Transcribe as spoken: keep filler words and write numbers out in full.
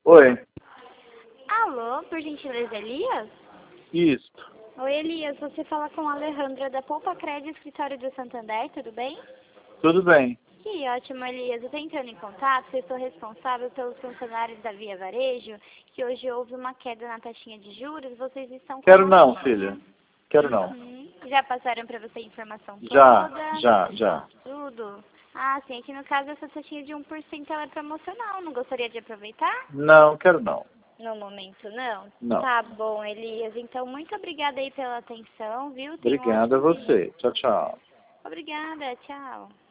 Oi. Alô, por gentileza, Elias? Isto. Oi, Elias, você fala com a Alejandra da Poupa Crédito, escritório do Santander, tudo bem? Tudo bem. Que ótimo, Elias. Eu estou entrando em contato, eu sou responsável pelos funcionários da Via Varejo, que hoje houve uma queda na taxinha de juros, vocês estão com Quero uma não, taxinha- filha. Quero não. Uhum. Já passaram para você a informação Já, toda? já, já. Tudo? Ah, sim, aqui no caso essa taxinha de um por cento ela é promocional, não gostaria de aproveitar? Não, quero não. No momento, não? Não. Tá bom, Elias. Então, muito obrigada aí pela atenção, viu? Tenha um Obrigado a ótimo dia. você. Tchau, tchau. Obrigada, tchau.